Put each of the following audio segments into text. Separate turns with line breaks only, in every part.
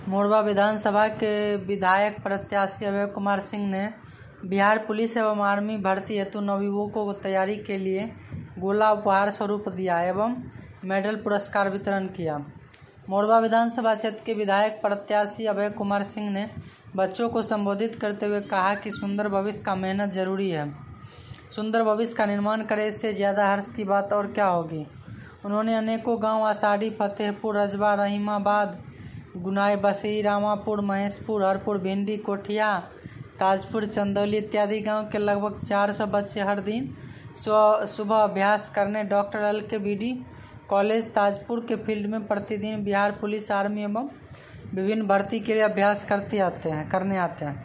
मोरबा विधानसभा के विधायक प्रत्याशी अभय कुमार सिंह ने बिहार पुलिस एवं आर्मी भर्ती हेतु नवयुवकों को तैयारी के लिए गोला उपहार स्वरूप दिया एवं मेडल पुरस्कार वितरण किया। मोरबा विधानसभा क्षेत्र के विधायक प्रत्याशी अभय कुमार सिंह ने बच्चों को संबोधित करते हुए कहा कि सुंदर भविष्य का मेहनत जरूरी है। सुंदर भविष्य का निर्माण करें, इससे ज़्यादा हर्ष की बात और क्या होगी। उन्होंने अनेकों गांव आषाढ़ी, फतेहपुर, रजबा, रहीमाबाद, गुनाई, बसई, रामापुर, महेशपुर, हरपुर, भिंडी, कोठिया, ताजपुर, चंदौली इत्यादि गांव के लगभग 400 बच्चे हर दिन सुबह अभ्यास करने डॉक्टर LKBD कॉलेज ताजपुर के फील्ड में प्रतिदिन बिहार पुलिस, आर्मी एवं विभिन्न भर्ती के लिए अभ्यास करने आते हैं।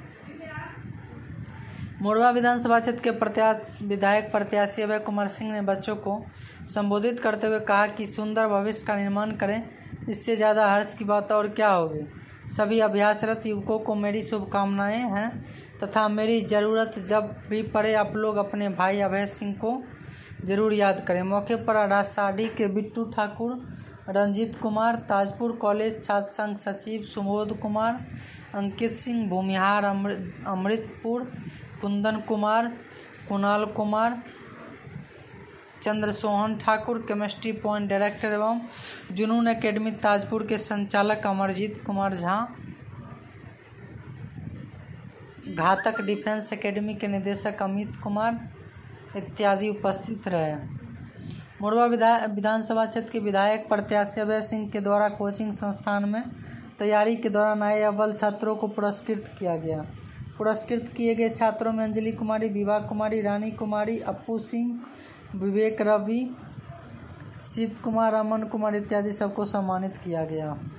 मोरबा विधानसभा क्षेत्र के विधायक प्रत्याशी अभय कुमार सिंह ने बच्चों को संबोधित करते हुए कहा कि सुंदर भविष्य का निर्माण करें, इससे ज़्यादा हर्ष की बात और क्या होगी। सभी अभ्यासरत युवकों को मेरी शुभकामनाएं हैं तथा मेरी ज़रूरत जब भी पड़े आप लोग अपने भाई अभय सिंह को जरूर याद करें। मौके पर आषाढ़ी के बिट्टू ठाकुर, रंजीत कुमार, ताजपुर कॉलेज छात्र संघ सचिव Subodh Kumar, Ankit Singh, Bhumihar, Amritpur, Kundan Kumar, Kunal Kumar, Chandrasohan Thakur, chemistry point director एवं जुनून एकेडमी ताजपुर के संचालक अमरजीत कुमार झा, घातक डिफेंस एकेडमी के निदेशक अमित कुमार इत्यादि उपस्थित रहे। मोरबा विधानसभा क्षेत्र के विधायक प्रत्याशी अभय सिंह के द्वारा कोचिंग संस्थान में तैयारी के दौरान आए अव्वल छात्रों को पुरस्कृत किया गया। पुरस्कृत किए गए छात्रों में अंजलि कुमारी, विभा कुमारी, रानी कुमारी, अप्पू सिंह, विवेक रवि, शीत कुमार, अमन कुमार इत्यादि सबको सम्मानित किया गया।